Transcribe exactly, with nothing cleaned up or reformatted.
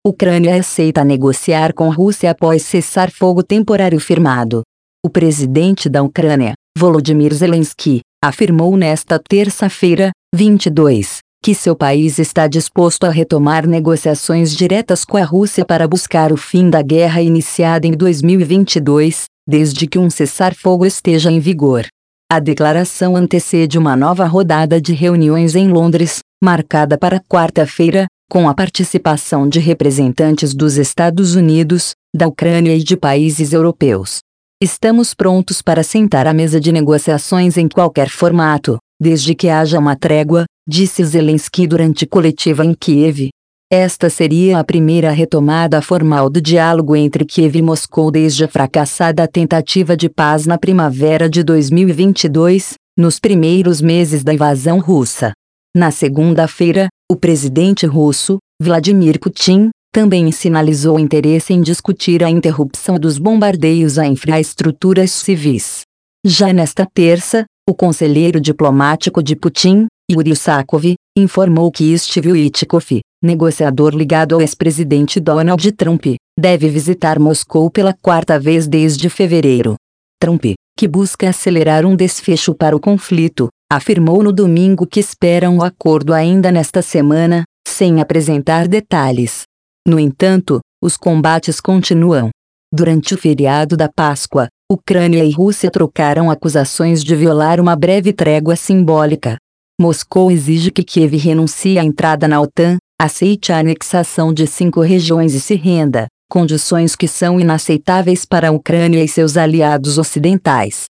Ucrânia aceita negociar com Rússia após cessar-fogo temporário firmado. O presidente da Ucrânia, Volodymyr Zelensky, afirmou nesta terça-feira, vinte e dois, que seu país está disposto a retomar negociações diretas com a Rússia para buscar o fim da guerra iniciada em dois mil e vinte e dois, desde que um cessar-fogo esteja em vigor. A declaração antecede uma nova rodada de reuniões em Londres, marcada para quarta-feira, com a participação de representantes dos Estados Unidos, da Ucrânia e de países europeus. Estamos prontos para sentar à mesa de negociações em qualquer formato, desde que haja uma trégua, disse Zelensky durante coletiva em Kiev. Esta seria a primeira retomada formal do diálogo entre Kiev e Moscou desde a fracassada tentativa de paz na primavera de dois mil e vinte e dois, nos primeiros meses da invasão russa. Na segunda-feira, o presidente russo, Vladimir Putin, também sinalizou interesse em discutir a interrupção dos bombardeios a infraestruturas civis. Já nesta terça, o conselheiro diplomático de Putin, Yuri Usakov, informou que Steve Witkoff, negociador ligado ao ex-presidente Donald Trump, deve visitar Moscou pela quarta vez desde fevereiro. Trump, que busca acelerar um desfecho para o conflito, afirmou no domingo que espera um acordo ainda nesta semana, sem apresentar detalhes. No entanto, os combates continuam. Durante o feriado da Páscoa, Ucrânia e Rússia trocaram acusações de violar uma breve trégua simbólica. Moscou exige que Kiev renuncie à entrada na OTAN, aceite a anexação de cinco regiões e se renda, condições que são inaceitáveis para a Ucrânia e seus aliados ocidentais.